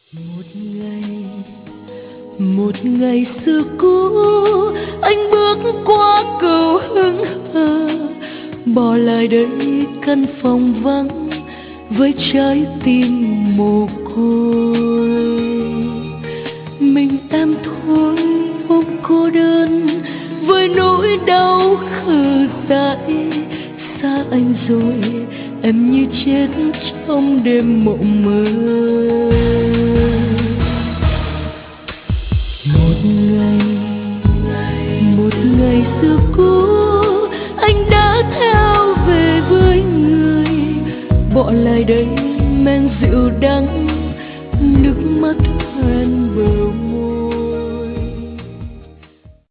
Một ngày xưa cũ, anh bước qua cầu hững hờ, bỏ lại đây căn phòng vắng với trái tim mồ côi. Mình em thôi ôm cô đơn với nỗi đau khờ dại. Xa anh rồi em như chết trong đêm mộng mơ. Một ngày xưa cũ, anh đã theo về với người, bỏ lại đây men rượu đắng